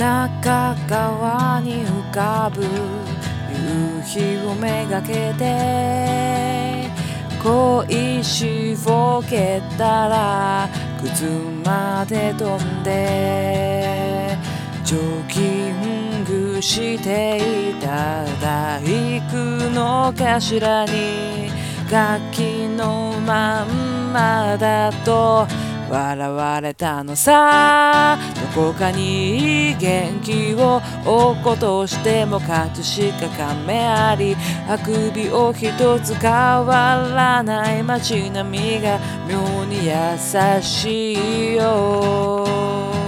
中川に浮かぶ夕日をめがけて恋しをけたら靴まで飛んでジョギングしていた大工の頭に楽器のまんまだと笑われたのさ。どこかに元気を落っことしても葛飾亀有あくびを一つ変わらない街並みが妙に優しいよ。